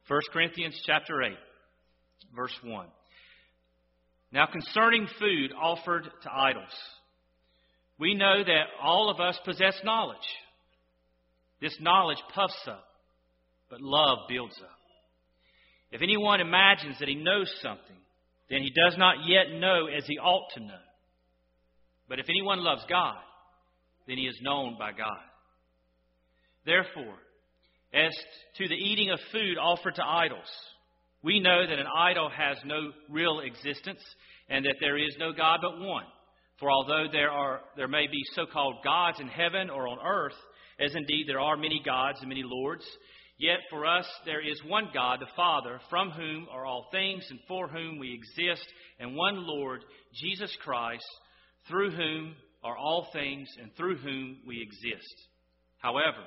1 Corinthians chapter 8, verse 1. Now concerning food offered to idols, we know that all of us possess knowledge. This knowledge puffs up, but love builds up. If anyone imagines that he knows something, then he does not yet know as he ought to know. But if anyone loves God, then he is known by God. Therefore, as to the eating of food offered to idols, we know that an idol has no real existence and that there is no God but one. For although there may be so-called gods in heaven or on earth, as indeed there are many gods and many lords, yet for us there is one God, the Father, from whom are all things and for whom we exist, and one Lord, Jesus Christ, through whom are all things and through whom we exist. However,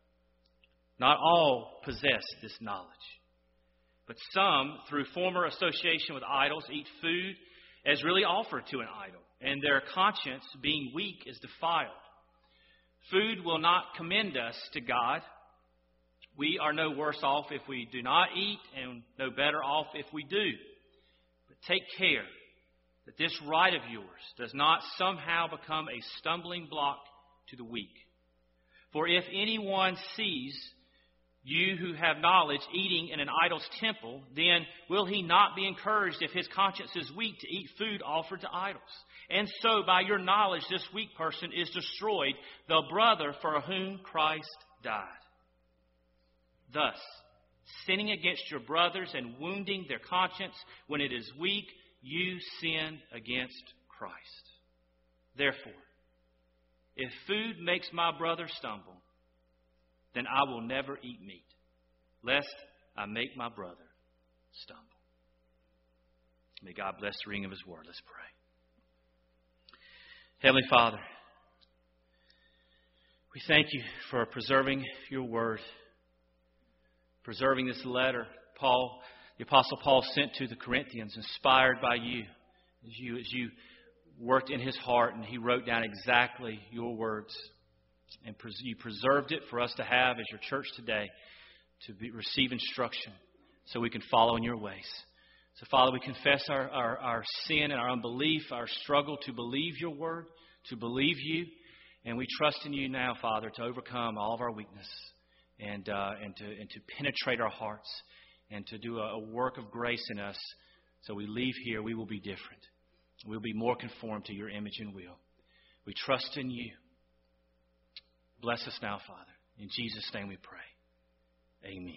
not all possess this knowledge. But some, through former association with idols, eat food as really offered to an idol, and their conscience, being weak, is defiled. Food will not commend us to God. We are no worse off if we do not eat, and no better off if we do. But take care that this right of yours does not somehow become a stumbling block to the weak. For if anyone sees you who have knowledge eating in an idol's temple, then will he not be encouraged if his conscience is weak to eat food offered to idols? And so by your knowledge this weak person is destroyed, the brother for whom Christ died. Thus, sinning against your brothers and wounding their conscience when it is weak, you sin against Christ. Therefore, if food makes my brother stumble, then I will never eat meat, lest I make my brother stumble. May God bless the reading of His Word. Let's pray. Heavenly Father, we thank You for preserving Your Word, preserving this letter the Apostle Paul sent to the Corinthians, inspired by You, as you worked in his heart and he wrote down exactly Your words. And You preserved it for us to have as Your church today, to receive instruction so we can follow in Your ways. So, Father, we confess our sin and our unbelief, our struggle to believe Your word, to believe You. And we trust in You now, Father, to overcome all of our weakness and to penetrate our hearts and to do a work of grace in us so we leave here, we will be different. We'll be more conformed to Your image and will. We trust in You. Bless us now, Father. In Jesus' name we pray. Amen.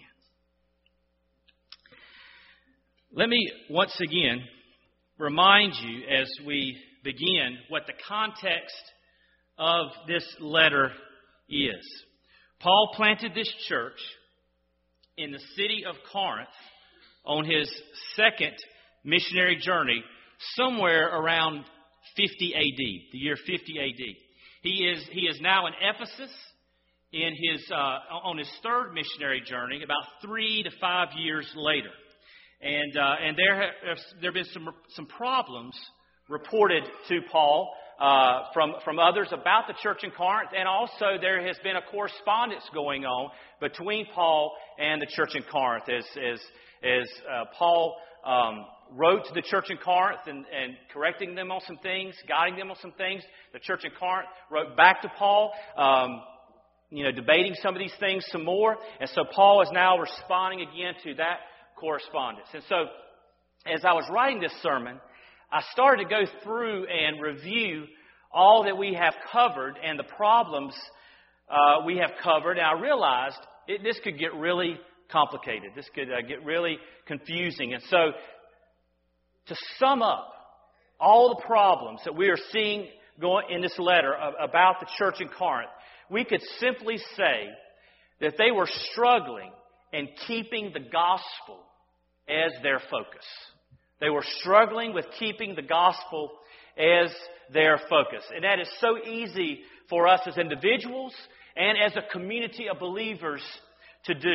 Let me once again remind you as we begin what the context of this letter is. Paul planted this church in the city of Corinth on his second missionary journey somewhere around 50 A.D., the year 50 A.D. He is now in Ephesus on his third missionary journey, about 3 to 5 years later, and there have been some problems reported to Paul from others about the church in Corinth, and also there has been a correspondence going on between Paul and the church in Corinth as Paul wrote to the church in Corinth and correcting them on some things, guiding them on some things. The church in Corinth wrote back to Paul, debating some of these things some more. And so Paul is now responding again to that correspondence. And so as I was writing this sermon, I started to go through and review all that we have covered and the problems we have covered. And I realized this could get really complicated. This could get really confusing. And so to sum up all the problems that we are seeing going in this letter about the church in Corinth, we could simply say that they were struggling in keeping the gospel as their focus. They were struggling with keeping the gospel as their focus. And that is so easy for us as individuals and as a community of believers to do.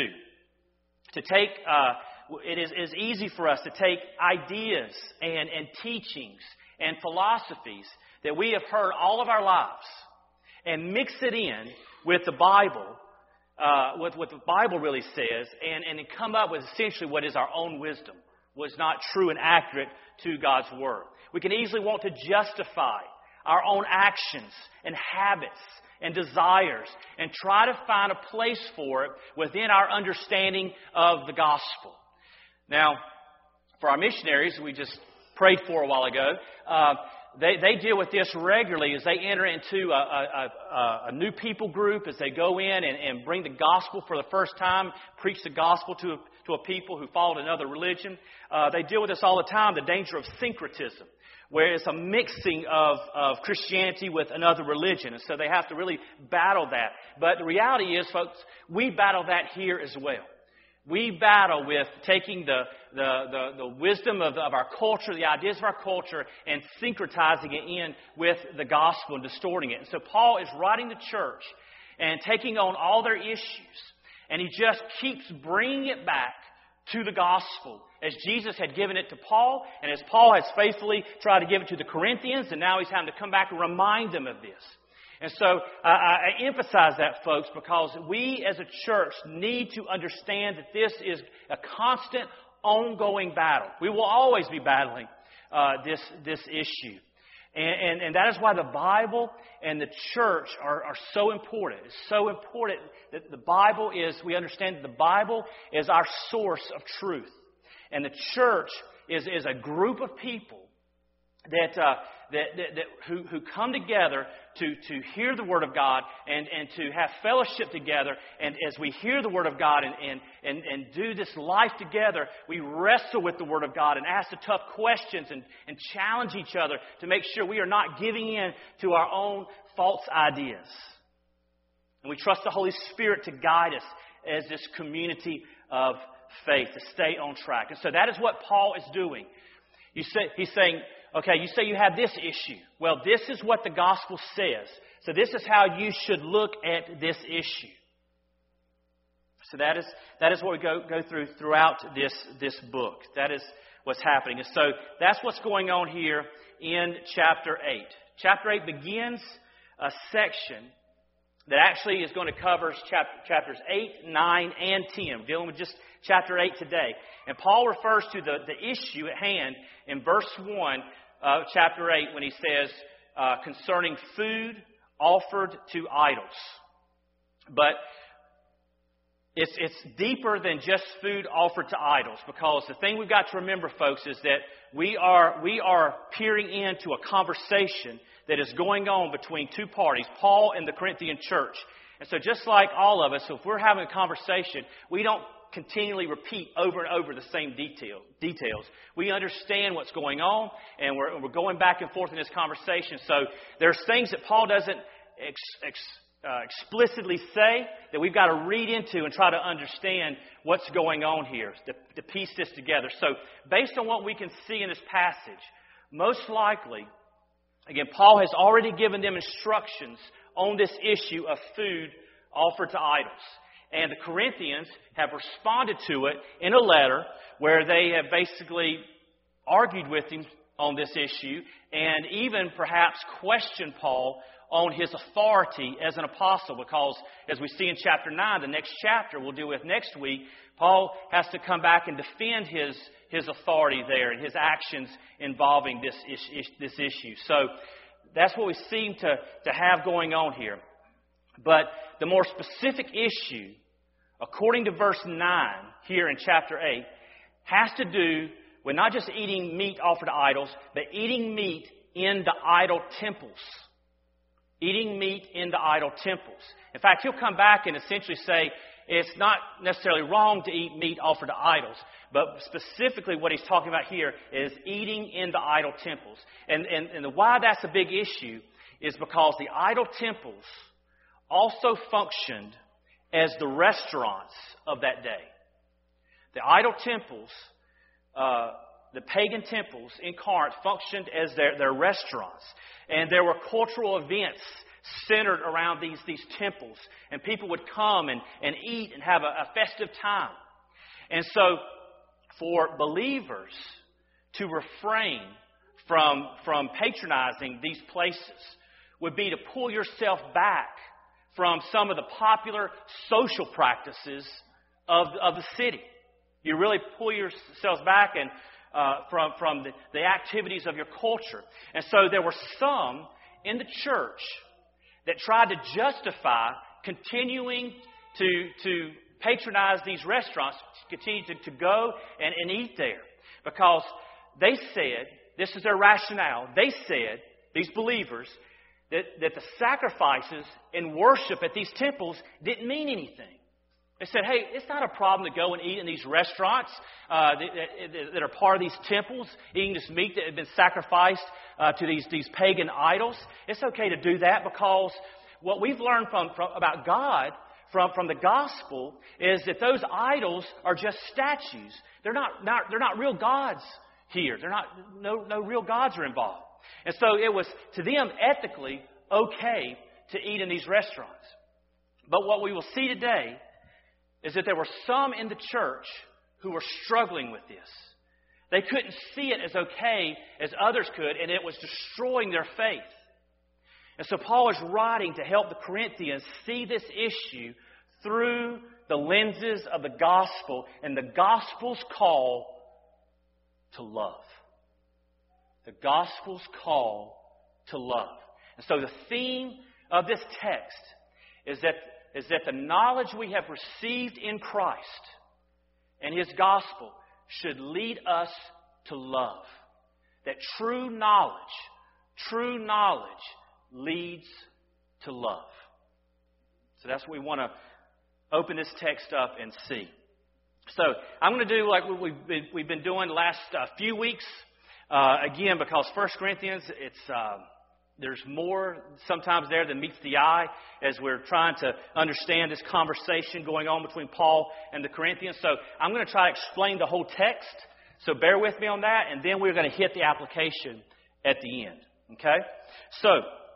It is easy for us to take ideas and teachings and philosophies that we have heard all of our lives and mix it in with the Bible what the Bible really says and come up with essentially what is our own wisdom, was not true and accurate to God's Word. We can easily want to justify our own actions and habits and desires and try to find a place for it within our understanding of the gospel. Now, for our missionaries, we just prayed for a while ago, they deal with this regularly as they enter into a new people group, as they go in and bring the gospel for the first time, preach the gospel to a people who followed another religion. They deal with this all the time, the danger of syncretism, where it's a mixing of Christianity with another religion. And so they have to really battle that. But the reality is, folks, we battle that here as well. We battle with taking the wisdom of our culture, the ideas of our culture, and syncretizing it in with the gospel and distorting it. And so Paul is writing the church and taking on all their issues. And he just keeps bringing it back to the gospel as Jesus had given it to Paul, and as Paul has faithfully tried to give it to the Corinthians, and now he's having to come back and remind them of this. And so I emphasize that, folks, because we as a church need to understand that this is a constant, ongoing battle. We will always be battling this issue. And that is why the Bible and the church are so important. It's so important that the Bible is, we understand that the Bible is our source of truth. And the church is a group of people who come together to hear the Word of God and to have fellowship together. And as we hear the Word of God and do this life together, we wrestle with the Word of God and ask the tough questions and challenge each other to make sure we are not giving in to our own false ideas. And we trust the Holy Spirit to guide us as this community of faith, to stay on track. And so that is what Paul is doing. He's saying, okay, you say you have this issue. Well, this is what the gospel says. So this is how you should look at this issue. So that is what we go throughout this book. That is what's happening. And so that's what's going on here in chapter 8. Chapter 8 begins a section that actually is going to cover chapters 8, 9, and 10. We're dealing with just chapter 8 today. And Paul refers to the issue at hand in verse 1 of chapter 8 when he says, concerning food offered to idols. But it's deeper than just food offered to idols, because the thing we've got to remember, folks, is that we are peering into a conversation that is going on between two parties, Paul and the Corinthian church. And so just like all of us, if we're having a conversation, we don't continually repeat over and over the same details. We understand what's going on, and we're going back and forth in this conversation. So there's things that Paul doesn't explicitly say that we've got to read into and try to understand what's going on here, to piece this together. So based on what we can see in this passage, most likely, again, Paul has already given them instructions on this issue of food offered to idols. And the Corinthians have responded to it in a letter where they have basically argued with him on this issue and even perhaps questioned Paul on his authority as an apostle, because as we see in chapter 9, the next chapter we'll deal with next week, Paul has to come back and defend his authority there and his actions involving this issue. So that's what we seem to have going on here. But the more specific issue, according to verse 9 here in chapter 8, has to do with not just eating meat offered to idols, but eating meat in the idol temples. Eating meat in the idol temples. In fact, he'll come back and essentially say it's not necessarily wrong to eat meat offered to idols, but specifically what he's talking about here is eating in the idol temples. And why that's a big issue is because the idol temples also functioned as the restaurants of that day. The idol temples, the pagan temples in Corinth functioned as their restaurants. And there were cultural events centered around these temples. And people would come and eat and have a festive time. And so for believers to refrain from patronizing these places would be to pull yourself back from some of the popular social practices of the city. You really pull yourselves back and from the activities of your culture. And so there were some in the church that tried to justify continuing to patronize these restaurants, continue to go and eat there. Because they said, this is their rationale, they said, these believers, that the sacrifices and worship at these temples didn't mean anything. They said, hey, it's not a problem to go and eat in these restaurants that are part of these temples, eating this meat that had been sacrificed to these pagan idols. It's okay to do that because what we've learned about God from the gospel is that those idols are just statues. They're not real gods here. No real gods are involved. And so it was, to them, ethically okay to eat in these restaurants. But what we will see today is that there were some in the church who were struggling with this. They couldn't see it as okay as others could, and it was destroying their faith. And so Paul is writing to help the Corinthians see this issue through the lenses of the gospel and the gospel's call to love. The gospel's call to love. And so the theme of this text is that the knowledge we have received in Christ and His gospel should lead us to love. That true knowledge leads to love. So that's what we want to open this text up and see. So I'm going to do like we've been doing the last few weeks. Again, because 1 Corinthians, there's more sometimes there than meets the eye as we're trying to understand this conversation going on between Paul and the Corinthians. So I'm going to try to explain the whole text. So bear with me on that, and then we're going to hit the application at the end. Okay? So,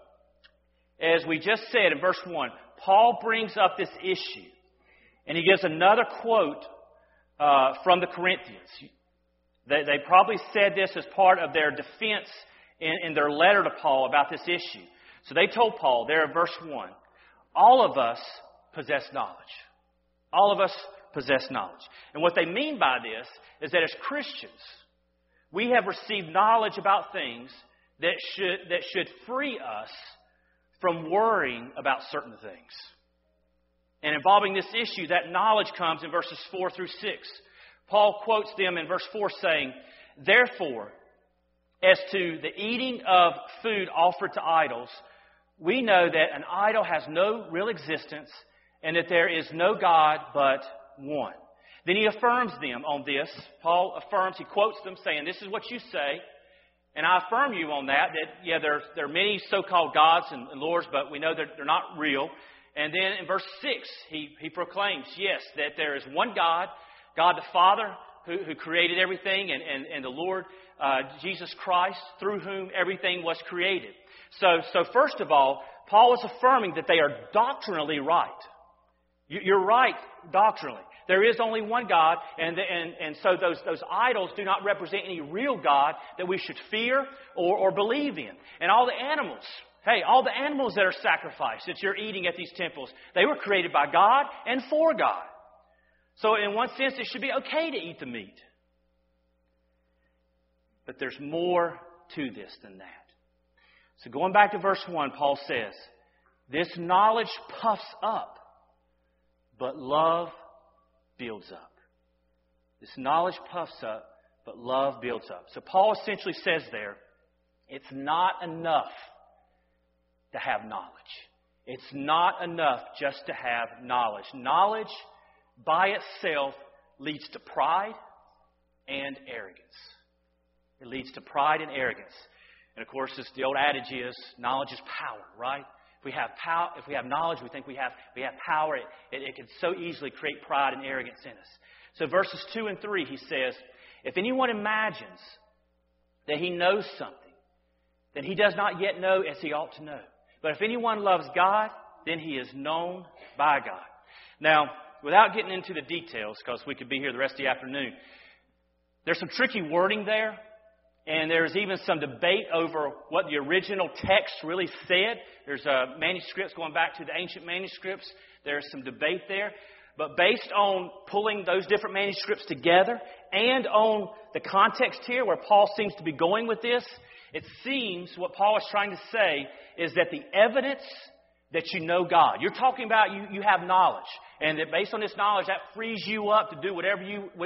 as we just said in verse 1, Paul brings up this issue, and he gives another quote from the Corinthians. They probably said this as part of their defense in their letter to Paul about this issue. So they told Paul there in verse 1, all of us possess knowledge. All of us possess knowledge. And what they mean by this is that as Christians, we have received knowledge about things that should free us from worrying about certain things. And involving this issue, that knowledge comes in verses 4 through 6. Paul quotes them in verse 4 saying, therefore, as to the eating of food offered to idols, we know that an idol has no real existence and that there is no God but one. Then he affirms them on this. Paul affirms, he quotes them saying, this is what you say, and I affirm you on that there are many so-called gods and lords, but we know that they're not real. And then in verse 6, he proclaims, yes, that there is one God, God the Father, who created everything, and the Lord Jesus Christ, through whom everything was created. So first of all, Paul is affirming that they are doctrinally right. You're right doctrinally. There is only one God, and so those idols do not represent any real God that we should fear or believe in. And all the animals, all the animals that are sacrificed that you're eating at these temples, they were created by God and for God. So in one sense, it should be okay to eat the meat. But there's more to this than that. So going back to verse 1, Paul says, this knowledge puffs up, but love builds up. This knowledge puffs up, but love builds up. So Paul essentially says there, it's not enough to have knowledge. It's not enough just to have knowledge. Knowledge by itself leads to pride and arrogance. It leads to pride and arrogance. And of course, the old adage is, knowledge is power, right? If we have knowledge, we think we have power. It can so easily create pride and arrogance in us. So verses 2 and 3, he says, if anyone imagines that he knows something, then he does not yet know as he ought to know. But if anyone loves God, then he is known by God. Now, without getting into the details, because we could be here the rest of the afternoon, there's some tricky wording there. And there's even some debate over what the original text really said. There's manuscripts going back to the ancient manuscripts. There's some debate there. But based on pulling those different manuscripts together and on the context here where Paul seems to be going with this, it seems what Paul is trying to say is that the evidence that you know God. You're talking about you have knowledge. And that based on this knowledge, that frees you up to do whatever,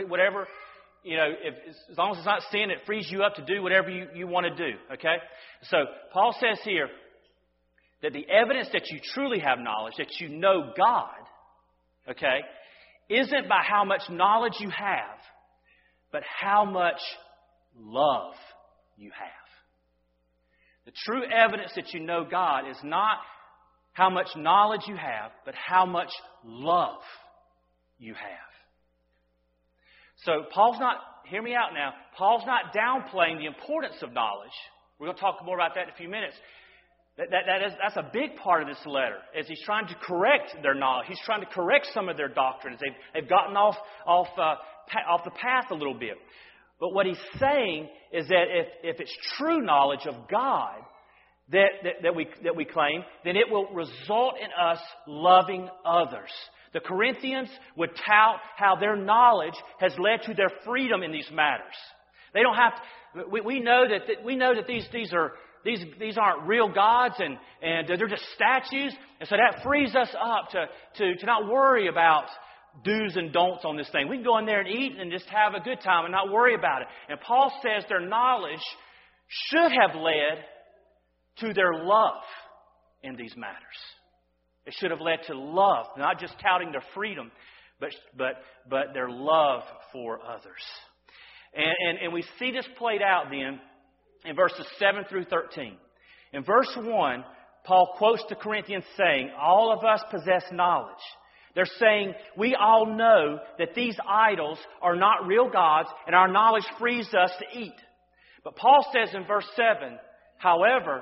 as long as it's not sin, it frees you up to do whatever you want to do. Okay? So Paul says here that the evidence that you truly have knowledge, that you know God, okay, isn't by how much knowledge you have, but how much love you have. The true evidence that you know God is not how much knowledge you have, but how much love you have. So Paul's not, hear me out now, Paul's not downplaying the importance of knowledge. We're going to talk more about that in a few minutes. That's a big part of this letter, as he's trying to correct their knowledge. He's trying to correct some of their doctrines. They've gotten off the path a little bit. But what he's saying is that if it's true knowledge of God that we claim, then it will result in us loving others. The Corinthians would tout how their knowledge has led to their freedom in these matters. They don't have to, we know that these aren't real gods and they're just statues. And so that frees us up to not worry about do's and don'ts on this thing. We can go in there and eat and just have a good time and not worry about it. And Paul says their knowledge should have led to their love in these matters. It should have led to love, not just touting their freedom, but their love for others. And we see this played out then in verses 7 through 13. In verse 1, Paul quotes the Corinthians saying, all of us possess knowledge. They're saying, we all know that these idols are not real gods, and our knowledge frees us to eat. But Paul says in verse 7, however,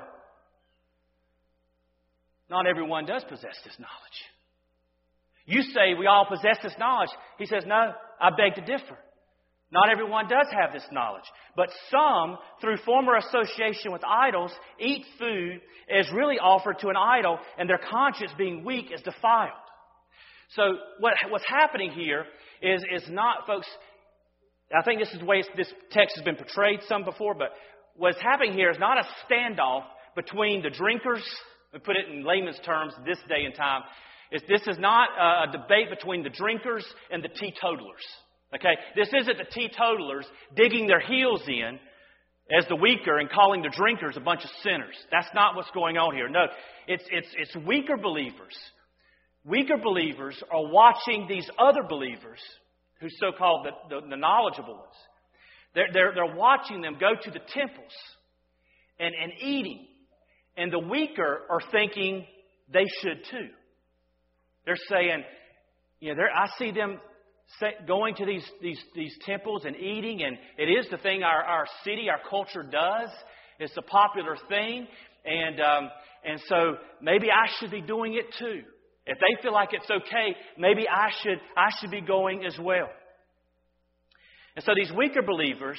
not everyone does possess this knowledge. You say we all possess this knowledge. He says, no, I beg to differ. Not everyone does have this knowledge. But some, through former association with idols, eat food as really offered to an idol, and their conscience being weak is defiled. So what's happening here is not, folks, I think this is the way this text has been portrayed some before, but what's happening here is not a standoff between the drinkers, we put it in layman's terms this day and time, this is not a debate between the drinkers and the teetotalers. Okay? This isn't the teetotalers digging their heels in as the weaker and calling the drinkers a bunch of sinners. That's not what's going on here. No, it's weaker believers. Weaker believers are watching these other believers, who so-called the knowledgeable ones. They're watching them go to the temples and eating. And the weaker are thinking they should too. They're saying, I see them going to these temples and eating, and it is the thing our city, our culture does. It's a popular thing, and so maybe I should be doing it too. If they feel like it's okay, maybe I should be going as well. And so these weaker believers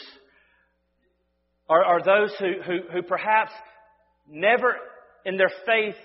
are those who perhaps never in their faith,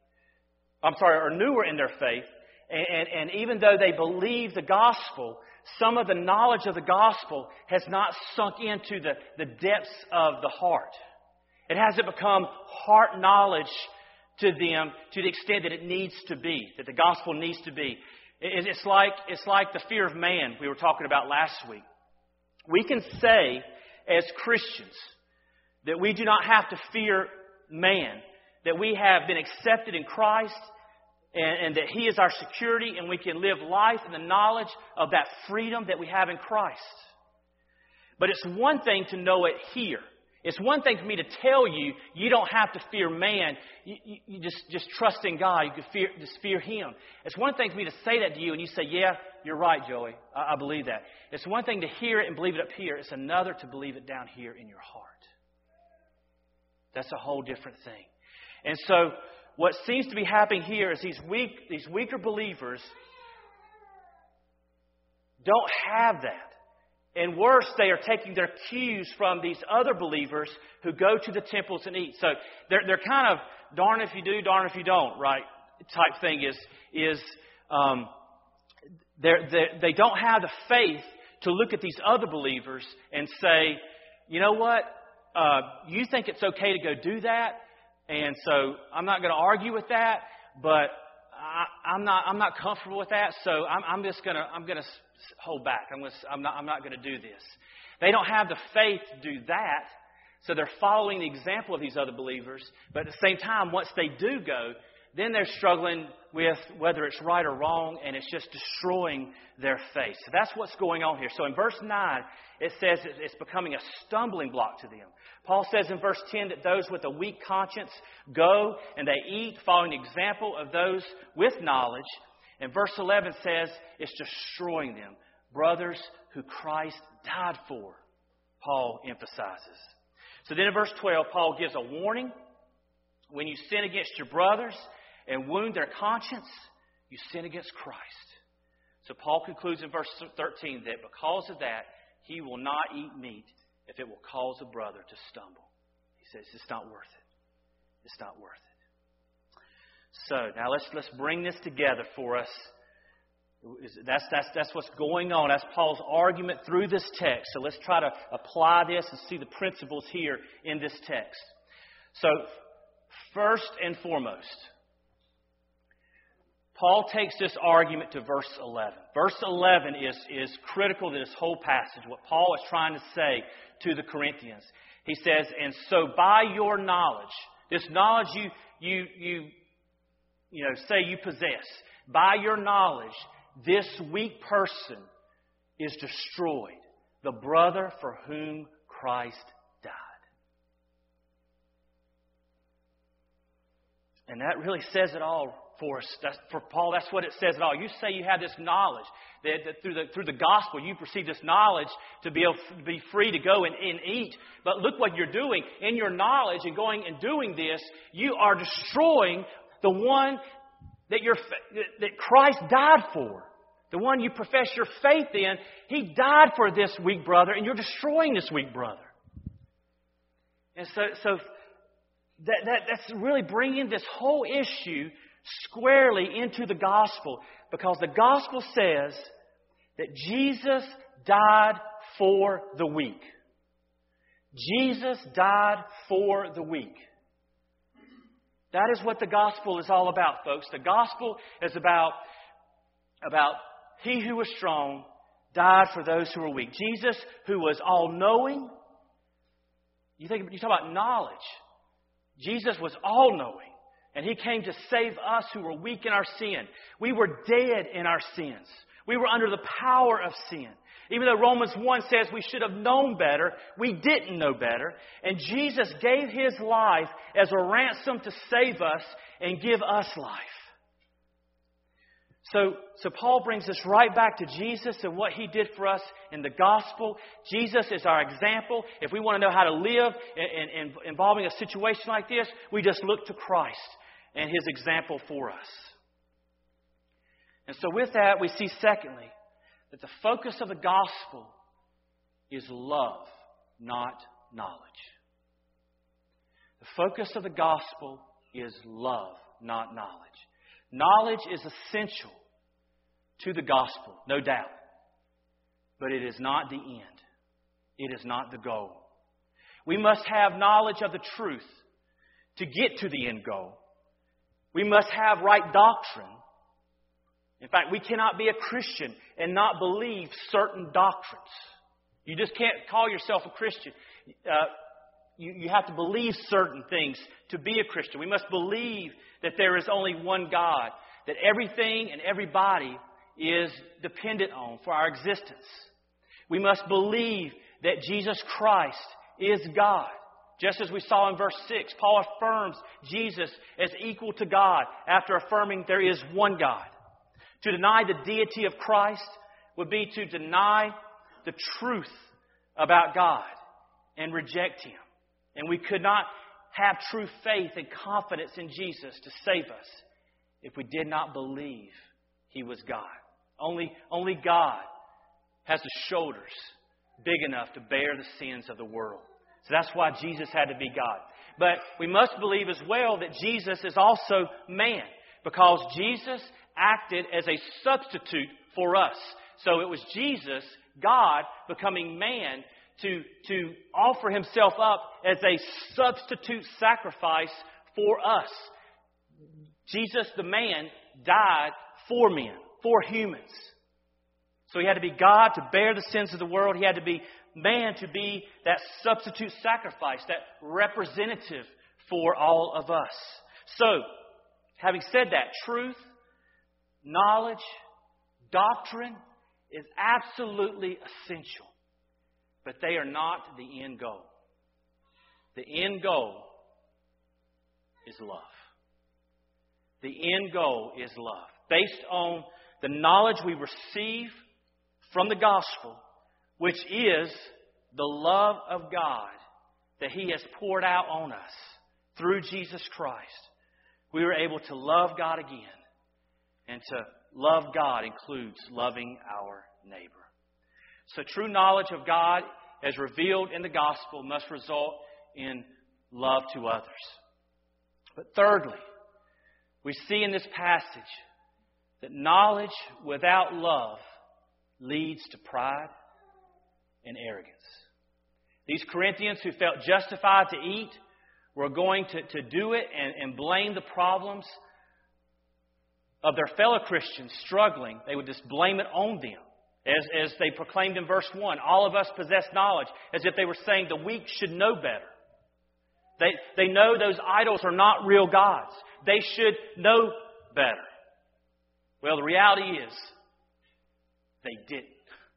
are newer in their faith, and even though they believe the gospel, some of the knowledge of the gospel has not sunk into the depths of the heart. It hasn't become heart knowledge to them to the extent that it needs to be, that the gospel needs to be. It's like the fear of man we were talking about last week. We can say as Christians that we do not have to fear man, that we have been accepted in Christ and that He is our security, and we can live life in the knowledge of that freedom that we have in Christ. But it's one thing to know it here. It's one thing for me to tell you, you don't have to fear man. You just trust in God. You can just fear Him. It's one thing for me to say that to you, and you say, yeah, you're right, Joey. I believe that. It's one thing to hear it and believe it up here. It's another to believe it down here in your heart. That's a whole different thing. And so what seems to be happening here is these weaker believers don't have that. And worse, they are taking their cues from these other believers who go to the temples and eat. So they're kind of darn if you do, darn if you don't, right? Type thing they don't have the faith to look at these other believers and say, you know what? You think it's okay to go do that, and so I'm not going to argue with that, but I'm not comfortable with that, so I'm gonna hold back. I'm not going to do this. They don't have the faith to do that, so they're following the example of these other believers. But at the same time, once they do go, then they're struggling with whether it's right or wrong, and it's just destroying their faith. So that's what's going on here. So in verse 9, it says it's becoming a stumbling block to them. Paul says in verse 10 that those with a weak conscience go and they eat, following the example of those with knowledge. And verse 11 says it's destroying them. Brothers who Christ died for, Paul emphasizes. So then in verse 12, Paul gives a warning. When you sin against your brothers and wound their conscience, you sin against Christ. So Paul concludes in verse 13 that because of that, he will not eat meat if it will cause a brother to stumble. He says it's not worth it. It's not worth it. So now let's bring this together for us. That's what's going on. That's Paul's argument through this text. So let's try to apply this and see the principles here in this text. So first and foremost, Paul takes this argument to verse 11. Verse 11 is critical to this whole passage, what Paul is trying to say to the Corinthians. He says, and so by your knowledge, this knowledge you say you possess, by your knowledge, this weak person is destroyed, the brother for whom Christ died. And that really says it all for us. For Paul, that's what it says it all. You say you have this knowledge, that through the gospel you receive this knowledge to be able to be free to go and eat. But look what you're doing. In your knowledge and going and doing this, you are destroying the one that Christ died for. The one you profess your faith in. He died for this weak brother, and you're destroying this weak brother. And so that's really bringing this whole issue squarely into the gospel, because the gospel says that Jesus died for the weak. Jesus died for the weak. That is what the gospel is all about, folks. The gospel is about he who was strong died for those who were weak. Jesus, who was all-knowing. You talk about knowledge. Jesus was all-knowing. And He came to save us who were weak in our sin. We were dead in our sins. We were under the power of sin. Even though Romans 1 says we should have known better, we didn't know better. And Jesus gave His life as a ransom to save us and give us life. So Paul brings us right back to Jesus and what He did for us in the gospel. Jesus is our example. If we want to know how to live involving a situation like this, we just look to Christ and His example for us. And so with that, we see secondly, that the focus of the gospel is love, not knowledge. The focus of the gospel is love, not knowledge. Knowledge is essential to the gospel, no doubt. But it is not the end. It is not the goal. We must have knowledge of the truth to get to the end goal. We must have right doctrine. In fact, we cannot be a Christian and not believe certain doctrines. You just can't call yourself a Christian. You have to believe certain things to be a Christian. We must believe that there is only one God, that everything and everybody is dependent on for our existence. We must believe that Jesus Christ is God. Just as we saw in verse 6, Paul affirms Jesus as equal to God after affirming there is one God. To deny the deity of Christ would be to deny the truth about God and reject Him. And we could not have true faith and confidence in Jesus to save us if we did not believe He was God. Only God has the shoulders big enough to bear the sins of the world. So that's why Jesus had to be God. But we must believe as well that Jesus is also man, because Jesus acted as a substitute for us. So it was Jesus, God, becoming man to offer himself up as a substitute sacrifice for us. Jesus, the man, died for men, for humans. So he had to be God to bear the sins of the world. He had to be man to be that substitute sacrifice, that representative for all of us. So, having said that, truth, knowledge, doctrine is absolutely essential. But they are not the end goal. The end goal is love. The end goal is love. Based on the knowledge we receive from the gospel, which is the love of God that He has poured out on us through Jesus Christ, we are able to love God again. And to love God includes loving our neighbor. So true knowledge of God as revealed in the gospel must result in love to others. But thirdly, we see in this passage that knowledge without love leads to pride and arrogance. These Corinthians who felt justified to eat were going to do it and blame the problems of their fellow Christians struggling. They would just blame it on them. As they proclaimed in verse 1, all of us possess knowledge, as if they were saying the weak should know better. They know those idols are not real gods. They should know better. Well, the reality is, they didn't.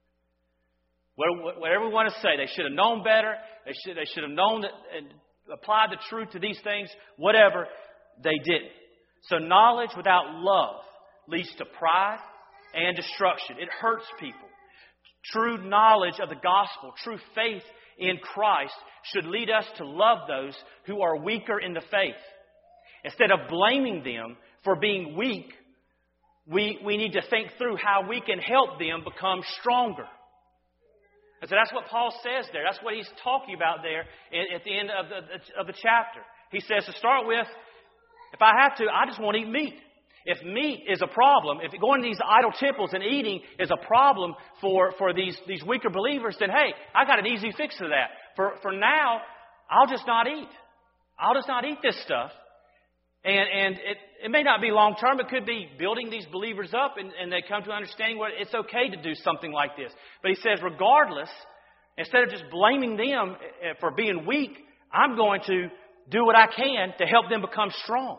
Whatever we want to say, they should have known better. They should have known that and applied the truth to these things. Whatever, they didn't. So knowledge without love leads to pride and destruction. It hurts people. True knowledge of the gospel, true faith in Christ should lead us to love those who are weaker in the faith. Instead of blaming them for being weak, we need to think through how we can help them become stronger. And so that's what Paul says there. That's what he's talking about there at the end of the chapter. He says to start with, if I have to, I just won't eat meat. If meat is a problem, if going to these idol temples and eating is a problem for these weaker believers, then hey, I got an easy fix to that. For now, I'll just not eat. I'll just not eat this stuff. And it may not be long term. It could be building these believers up and they come to understanding where it's okay to do something like this. But he says, regardless, instead of just blaming them for being weak, I'm going to do what I can to help them become strong.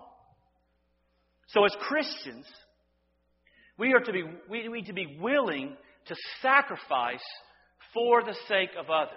So as Christians, we need to be willing to sacrifice for the sake of others.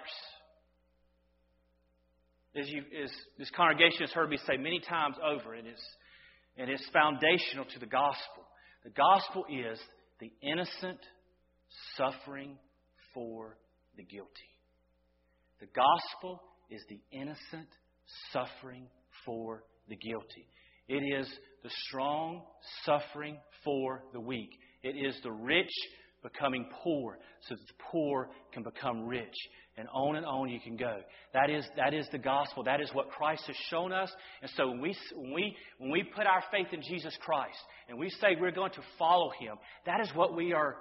As this congregation has heard me say many times over, it is foundational to the gospel. The gospel is the innocent suffering for the guilty. The gospel is the innocent suffering for the guilty. It is the strong suffering for the weak. It is the rich becoming poor so that the poor can become rich. And on you can go. That is the gospel. That is what Christ has shown us. And so when we put our faith in Jesus Christ and we say we're going to follow Him, that is what we are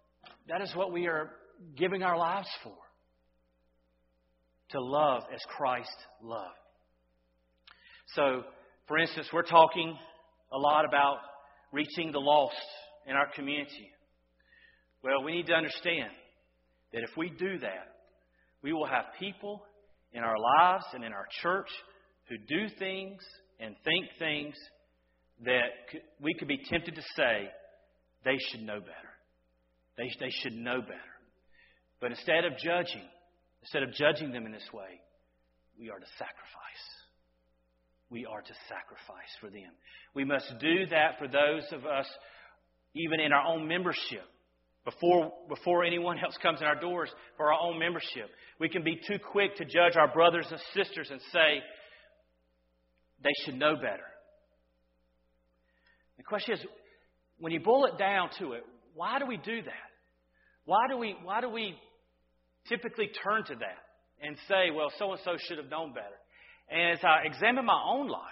giving our lives for. To love as Christ loved. So, for instance, we're talking a lot about reaching the lost in our community. Well, we need to understand that if we do that, we will have people in our lives and in our church who do things and think things that we could be tempted to say they should know better. They should know better. But instead of judging them in this way, we are to sacrifice. We are to sacrifice for them. We must do that for those of us, even in our own membership. Before anyone else comes in our doors for our own membership. We can be too quick to judge our brothers and sisters and say, they should know better. The question is, when you boil it down to it, why do we do that? Why do we typically turn to that and say, well, so-and-so should have known better. And as I examine my own life,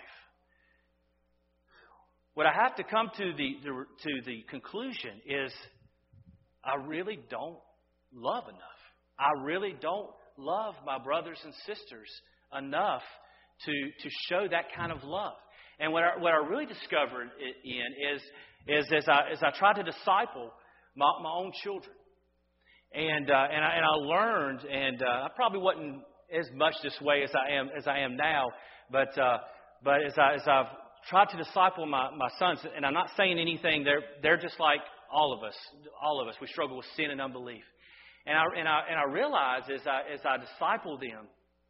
what I have to come to the conclusion is I really don't love enough. I really don't love my brothers and sisters enough to show that kind of love. And what I really discovered is as I tried to disciple my own children, and I learned, and I probably wasn't as much this way as I am now, but as I've tried to disciple my sons, and I'm not saying anything, they're just like all of us. We struggle with sin and unbelief, and I realize as I disciple them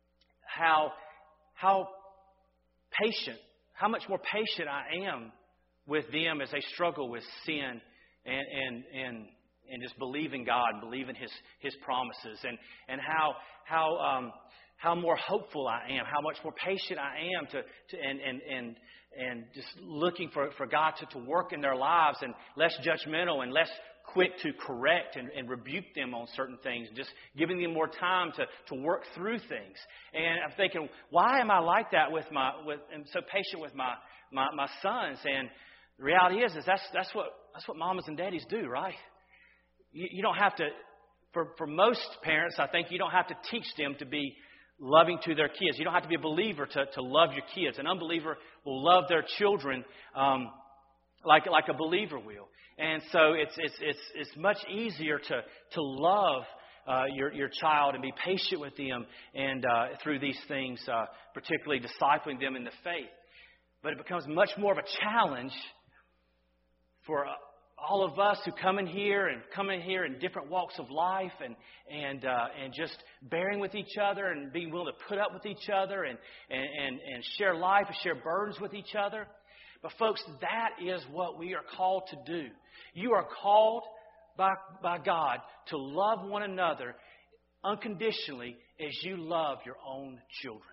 how patient, how much more patient I am with them as they struggle with sin and just believing God, believing His promises, and how more hopeful I am, how much more patient I am and just looking for God to work in their lives, and less judgmental and less quick to correct and rebuke them on certain things, just giving them more time to work through things. And I'm thinking, why am I like that and so patient with my sons? And the reality is that's what mamas and daddies do, right? You don't have to, for most parents, I think you don't have to teach them to be loving to their kids. You don't have to be a believer to love your kids. An unbeliever will love their children like a believer will. And so it's much easier to love your child and be patient with them and through these things, particularly discipling them in the faith. But it becomes much more of a challenge for all of us who come in here in different walks of life and just bearing with each other and being willing to put up with each other and share life and share burdens with each other. But folks, that is what we are called to do. You are called by God to love one another unconditionally as you love your own children.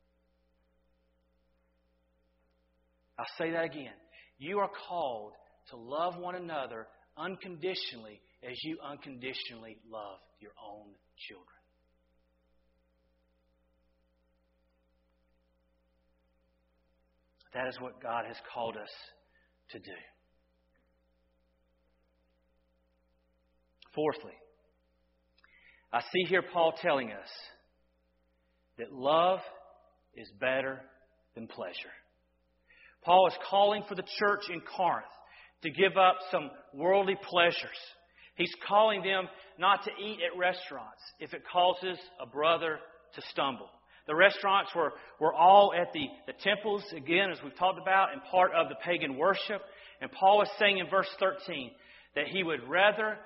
I'll say that again. You are called to love one another unconditionally as you unconditionally love your own children. That is what God has called us to do. Fourthly, I see here Paul telling us that love is better than pleasure. Paul is calling for the church in Corinth to give up some worldly pleasures. He's calling them not to eat at restaurants if it causes a brother to stumble. The restaurants were all at the temples, again, as we've talked about, and part of the pagan worship. And Paul is saying in verse 13 that he would rather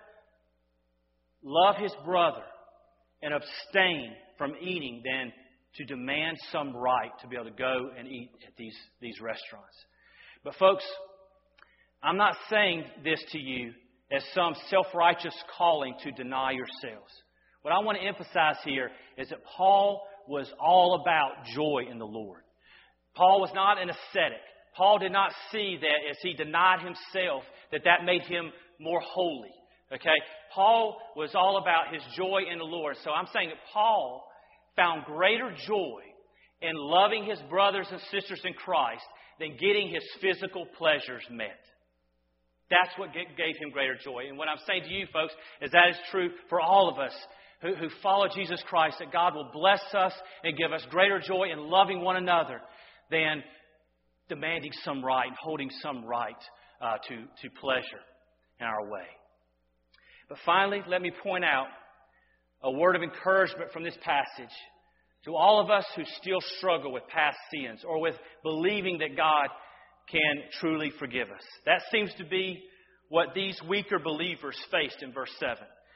love his brother and abstain from eating than to demand some right to be able to go and eat at these restaurants. But folks, I'm not saying this to you as some self-righteous calling to deny yourselves. What I want to emphasize here is that Paul was all about joy in the Lord. Paul was not an ascetic. Paul did not see that as he denied himself that made him more holy. Okay? Paul was all about his joy in the Lord. So I'm saying that Paul found greater joy in loving his brothers and sisters in Christ than getting his physical pleasures met. That's what gave him greater joy. And what I'm saying to you, folks, is that is true for all of us who follow Jesus Christ, that God will bless us and give us greater joy in loving one another than demanding some right and holding some right to pleasure in our way. But finally, let me point out a word of encouragement from this passage to all of us who still struggle with past sins or with believing that God can truly forgive us. That seems to be what these weaker believers faced in verse 7.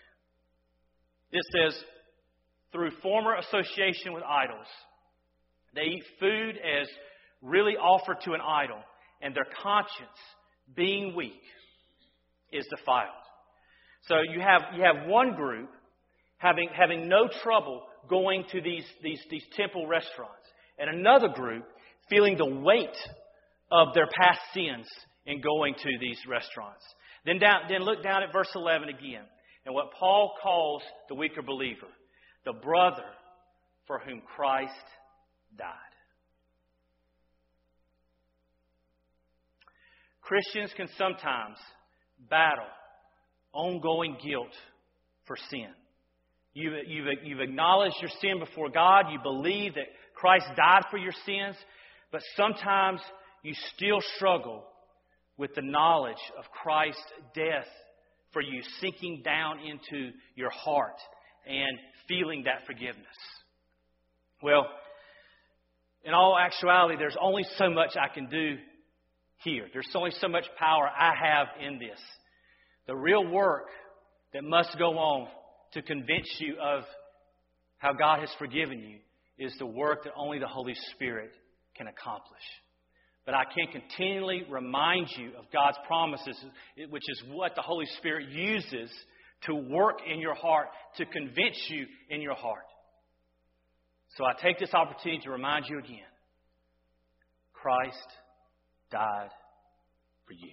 It says, through former association with idols, they eat food as really offered to an idol, and their conscience, being weak, is defiled. So you have one group having no trouble going to these temple restaurants, and another group feeling the weight of their past sins in going to these restaurants. Then look down at verse 11 again, and what Paul calls the weaker believer. the brother for whom Christ died. Christians can sometimes battle ongoing guilt for sin. You've acknowledged your sin before God. You believe that Christ died for your sins. But sometimes you still struggle with the knowledge of Christ's death for you sinking down into your heart and feeling that forgiveness. Well, in all actuality, there's only so much I can do here. There's only so much power I have in this. The real work that must go on to convince you of how God has forgiven you is the work that only the Holy Spirit can accomplish. But I can continually remind you of God's promises, which is what the Holy Spirit uses to work in your heart, to convince you in your heart. So I take this opportunity to remind you again. Christ died for you.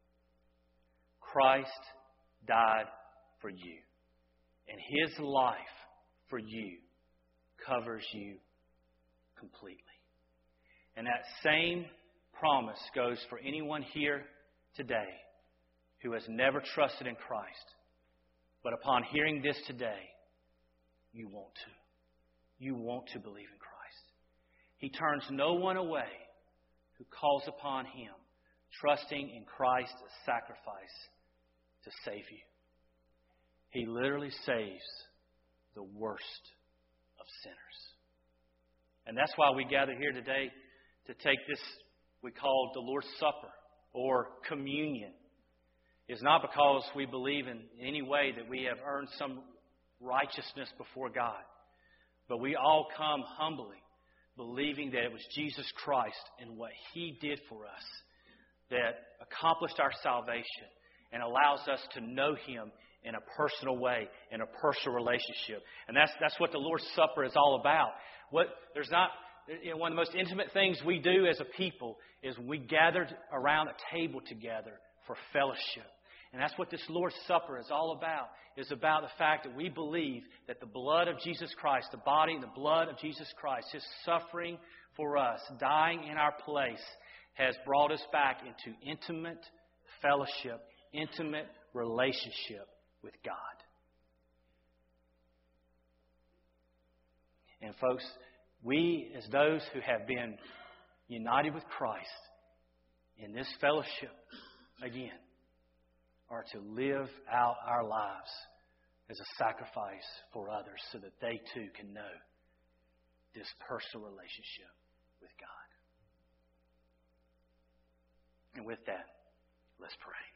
Christ died for you. And His life for you covers you completely. And that same promise goes for anyone here today who has never trusted in Christ. But upon hearing this today, you want to. You want to believe in Christ. He turns no one away who calls upon Him, trusting in Christ's sacrifice to save you. He literally saves the worst of sinners. And that's why we gather here today to take this we call the Lord's Supper or communion. It's not because we believe in any way that we have earned some righteousness before God. But we all come humbly, believing that it was Jesus Christ and what He did for us that accomplished our salvation and allows us to know Him in a personal way, in a personal relationship. And that's what the Lord's Supper is all about. One of the most intimate things we do as a people is we gathered around a table together for fellowship. And that's what this Lord's Supper is all about. It's about the fact that we believe that the blood of Jesus Christ, the body and the blood of Jesus Christ, His suffering for us, dying in our place, has brought us back into intimate fellowship, intimate relationship with God. And folks, we as those who have been united with Christ in this fellowship, again, are to live out our lives as a sacrifice for others so that they too can know this personal relationship with God. And with that, let's pray.